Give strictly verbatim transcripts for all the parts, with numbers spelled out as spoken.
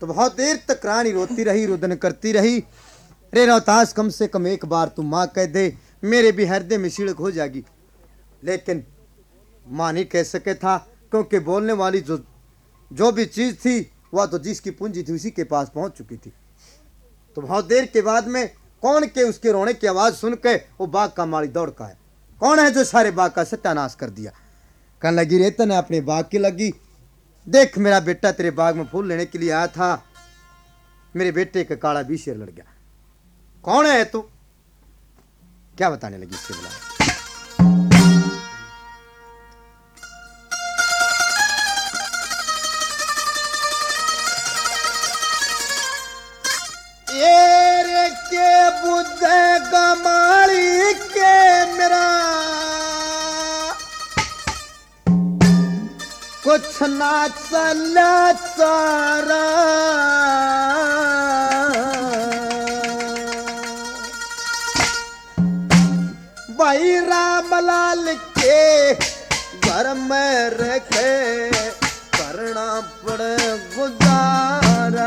तो बहुत देर तक रानी रोती रही, रुदन करती रही। रे रोहतास, कम से कम एक बार तू माँ कह दे, मेरे भी हृदय में सिड़क हो जाएगी। लेकिन माँ नहीं कह सके था, क्योंकि बोलने वाली जो जो भी चीज़ थी वह तो जिसकी पूंजी थी उसी के पास पहुंच चुकी थी। तो बहुत देर के बाद में कौन के उसके रोने की आवाज़ सुन के वो बाग का माली दौड़ का है। कौन है जो सारे बाग का सत्यानाश कर दिया। कहने लगी, रेतन है अपने बाग की लगी, देख मेरा बेटा तेरे बाग में फूल लेने के लिए आया था, मेरे बेटे का काला बीशेर लड़ गया। कौन है तू? क्या बताने लगी इससे बोला। ये रे के बुद्ध गमाली के मेरा कुछ ना चला सारा, भाई रामलाल के घर में रखे करना पड़े गुजारा।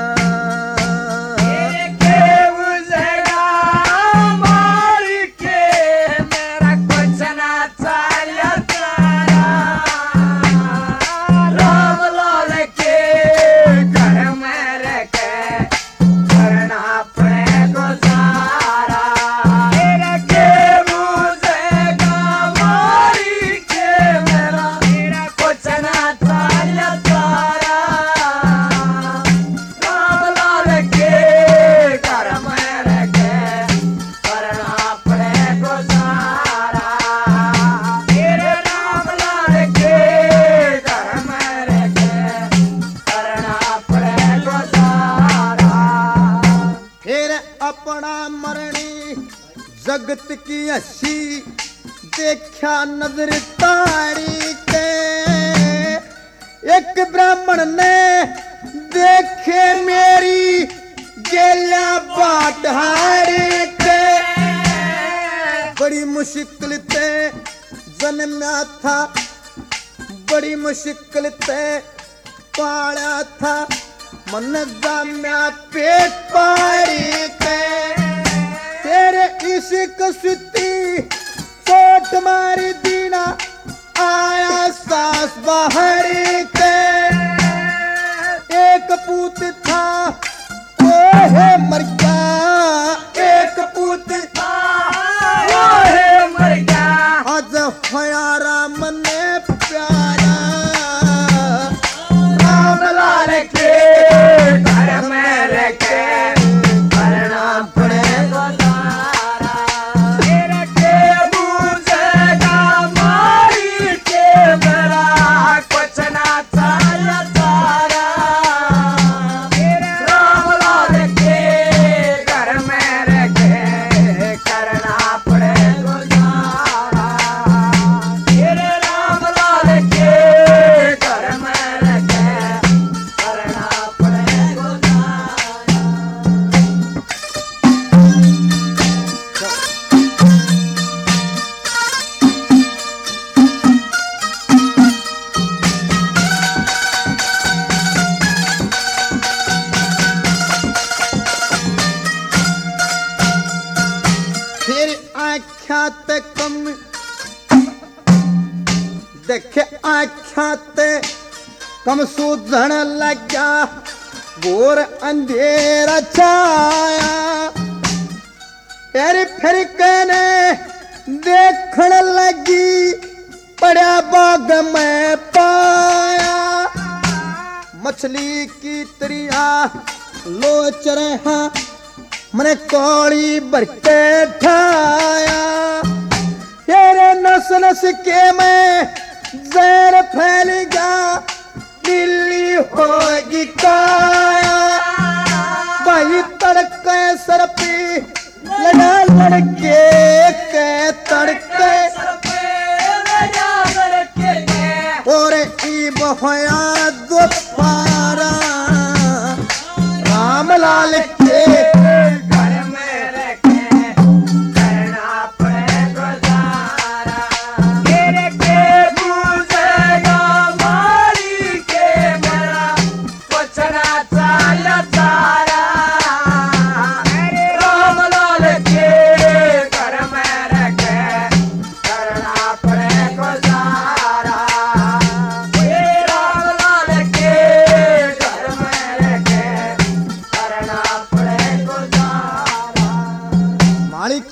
जगत की हसी देखा नजर तारी के, एक ब्राह्मण ने देखे मेरी गेला बाट हारी के। बड़ी मुश्किल ते जन्मा था, बड़ी मुश्किल ते पाला था, मन जाम्या पेट पारी के। तेरे इश्क सुती चोट मारी दीना, आया सास बाहर के। एक पूत था वो है मर गया, एक पूत था वो है मर गया। आज हयारा मन प्यारा रामलाल के घर में रह के करना पड़े देखे आख्याते कम सूझन लगा, घोर अंधेरा छाया। फिर फिर कहने देखने लगी, पड़ा बाग में पाया। मछली की तरिया लोच रहा, मैंने कौड़ी भर के ठाया। तेरे नस नस के में जहर फैलेगा, दिल्ली होगी काया। भाई तड़के सर पे लड़ा लड़के के तड़के, और ईब होया दोपहरा रामलाल के घर में रह के करना पड़े गुजारा। तेरे के गुजरेगा मारी के मेरा कुछ ना चाहिए।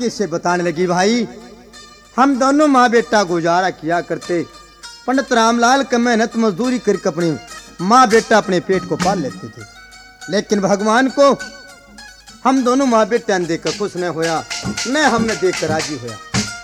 बारीकी से बताने लगी, भाई हम दोनों माँ बेटा गुजारा किया करते। पंडित रामलाल का मेहनत मजदूरी करके अपनी माँ बेटा अपने पेट को पाल लेते थे, लेकिन भगवान को हम दोनों माँ बेटा ने देखकर खुश न होया, न हमने देखकर राजी होया।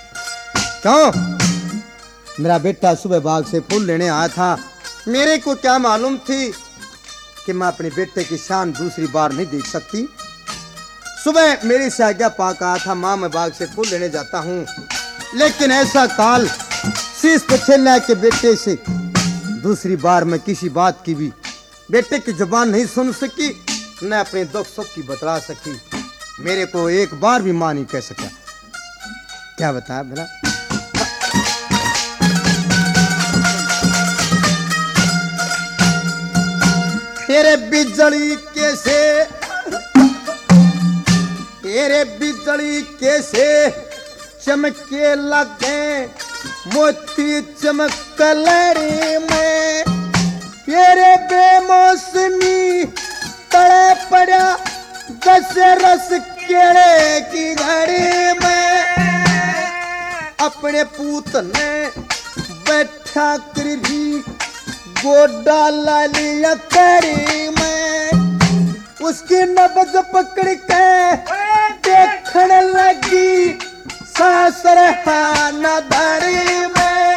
क्यों? मेरा बेटा सुबह बाग से फूल लेने आया था। मेरे को क्या मालूम थी कि मैं अपने बेटे की शान दूसरी बार नहीं देख सकती। सुबह मेरी से आज्ञा पाक आया था, माँ मैं बाग से फूल लेने जाता हूँ, लेकिन ऐसा काल शीश पे छेलना के बेटे से दूसरी बार मैं किसी बात की भी बेटे की जुबान नहीं सुन सकी, न अपने दुख सुख की बतला सकी। मेरे को एक बार भी मां नहीं कह सका। क्या बताया भला? तेरे बिजली कैसे तेरे बिजली कैसे चमके लगे मोती चमक लड़ी में, तेरे बेमौसमी तड़े पड़ा दस रस केड़े की घड़ी में। अपने पूत ने बैठा कर भी गोडा ला लिया करी में, उसकी नब्ज पकड़ के देखने लगी सासर हाना धरी में।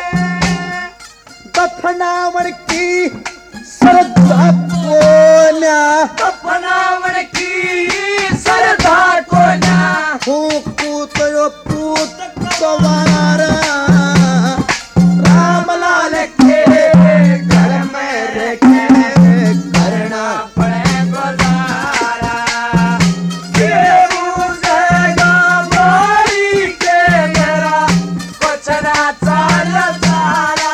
दफनावन की श्रद्धा को ना दफनावन की श्रद्धा को ना पूत यो पूत सवारा रामलाल के घर में रखे करना पड़े गुजारा। ये मुझेगा मारी के मेरा कुछ ना चाल सारा।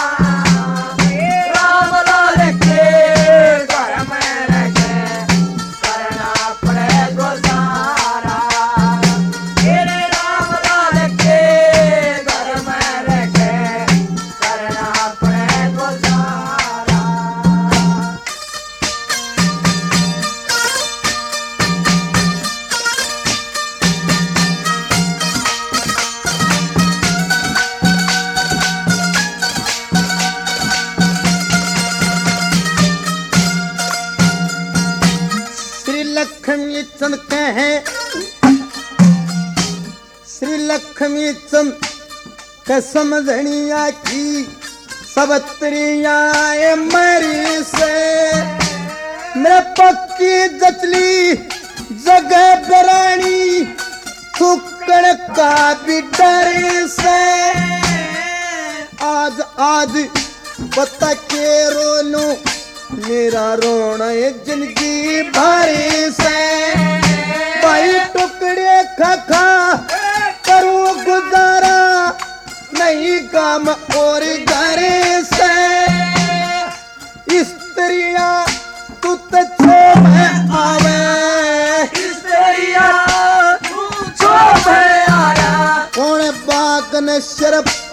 रामलाल के घर में रखे करना पड़े गुजारा। तेरे रामलाल के घर में रखे करना पड़े गुजारा। श्री लक्ष्मी चंद कहे श्री लक्ष्मी चंद कसम धनिया की सबत्रिया मरी से मेरे पक्की जचली जगह बरानी थुक्कड़ का भी डर से। आज आज बता के रोनू मेरा रोना है जिंदगी भरी से। भाई टुकड़े खा खा करूं गुजारा नहीं काम और घर से। स्त्रियां तू तो छो में आवे स्त्रिया तू छो में आया। कौन बाग ने शर्फ